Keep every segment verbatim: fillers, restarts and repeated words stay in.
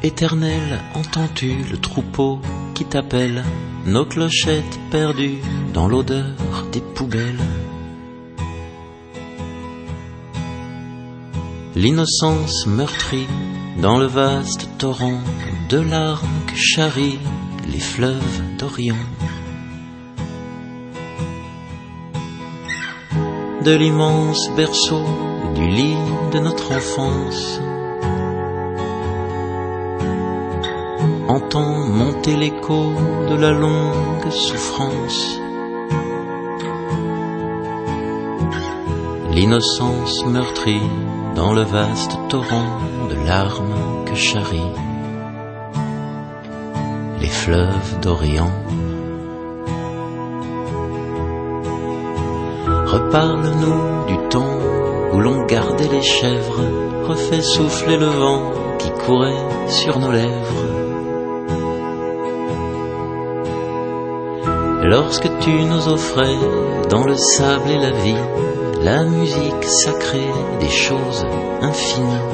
Éternel, entends-tu le troupeau qui t'appelle, nos clochettes perdues dans l'odeur des poubelles? L'innocence meurtrie dans le vaste torrent de larmes que charrient les fleuves d'Orient. De l'immense berceau du lit de notre enfance, entend monter l'écho de la longue souffrance. L'innocence meurtrie dans le vaste torrent de larmes que charrient les fleuves d'Orient. Reparle-nous du temps où l'on gardait les chèvres, refait souffler le vent qui courait sur nos lèvres. Lorsque tu nous offrais dans le sable et la vie la musique sacrée des choses infinies.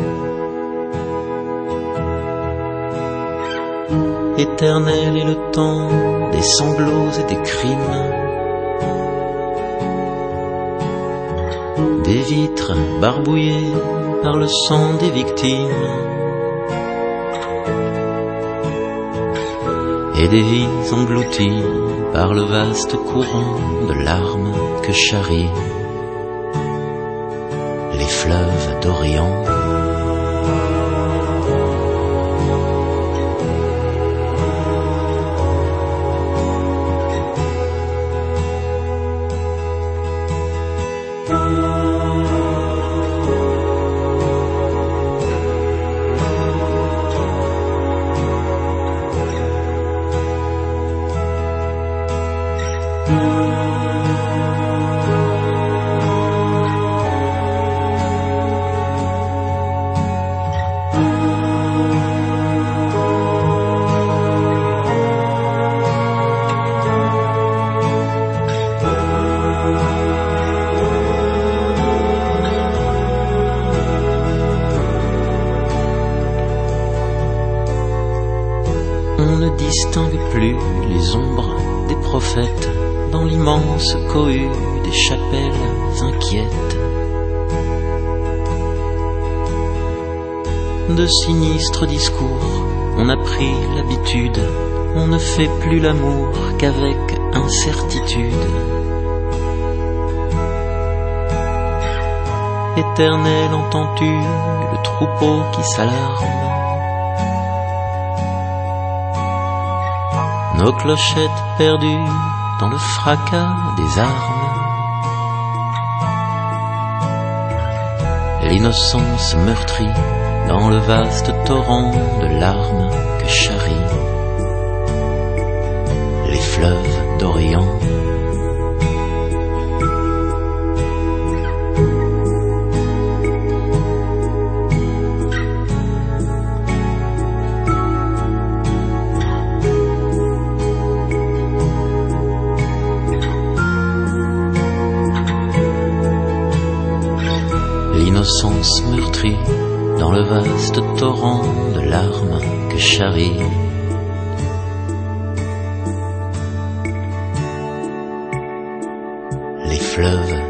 Éternel est le temps des sanglots et des crimes, des vitres barbouillées par le sang des victimes, et des vies englouties par le vaste courant de larmes que charrient les fleuves d'Orient. On ne distingue plus les ombres des prophètes dans l'immense cohue des chapelles inquiètes. De sinistres discours, on a pris l'habitude, on ne fait plus l'amour qu'avec incertitude. Éternel, entends-tu le troupeau qui s'alarme? Nos clochettes perdues dans le fracas des armes. L'innocence meurtrie dans le vaste torrent de larmes que charrient les fleuves d'Orient. L'innocence meurtrie dans le vaste torrent de larmes que charrient les fleuves